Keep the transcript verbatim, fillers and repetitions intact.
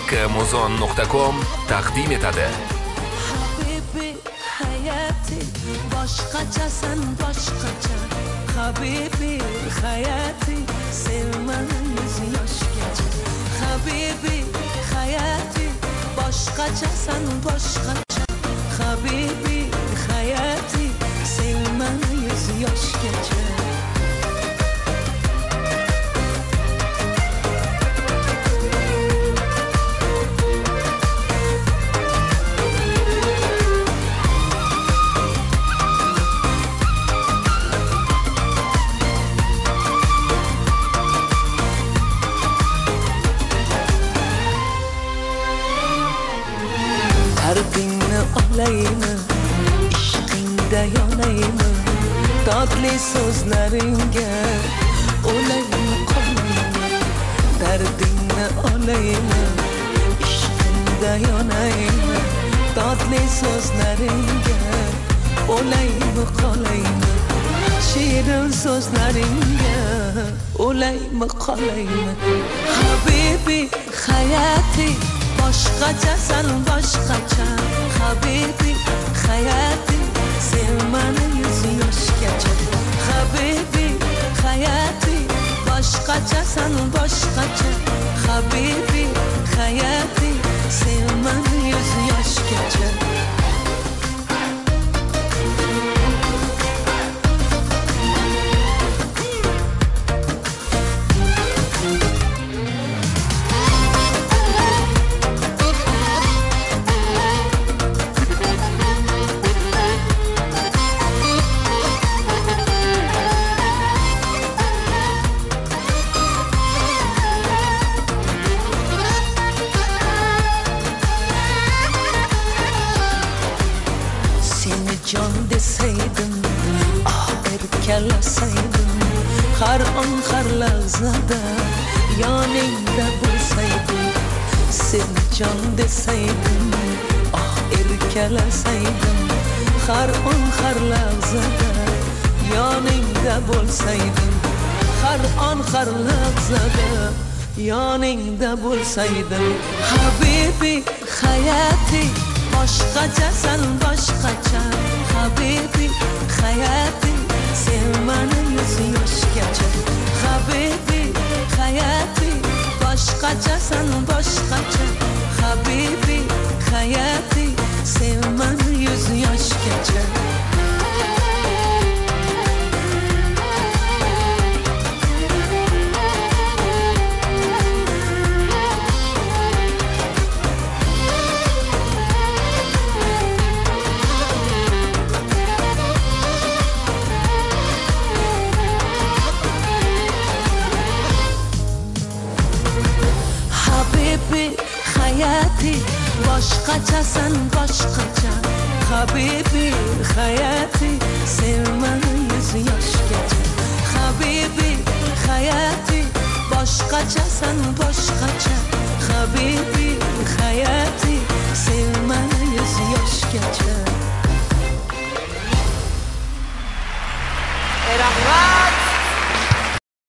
haqqimuzon nuqta com taqdim etadi. Habibi hayati boshqachasan boshqacha. Habibi hayati sevmani yuz yoshgacha. Habibi hayati boshqachasan boshqacha. Habibi hayati sevmani yuz yoshgacha. Dardingni olaymi, ishqingda yonaymi, totli so'zlaringga o'laymi qolaymi. Dardingni olaymi, ishqingda yonaymi, totli so'zlaringga o'laymi qolaymi. Shirin so'zlaringga o'laymi qolaymi. Habibi hayati boshqachasan boshqacha. Habibi hayati sevmani yuz yoshgacha. Habibi hayati boshqachasan boshqacha. Habibi hayati sevmani yuz yoshgacha. Jon desaydim, ah erkalasaydim, har on har lahzada yoningda bo'lsaydim. Sen jon desaydim, ah erkalasaydim, har on har lahzada yoningda bo'lsaydim. Har on har lahzada yoningda bo'lsaydim. Habibi hayati boshqachasan boshqacha. Habibi hayati sevmani yuz yoshgacha. Habibi hayati boshqachasan boshqacha. Habibi hayati sevmani yuz yoshgacha. Habibi hayati boshqachasan boshqacha. Habibi hayati sevmani yuz yoshgacha. Habibi hayati boshqachasan boshqacha. Habibi hayati sevmani yuz yoshgacha.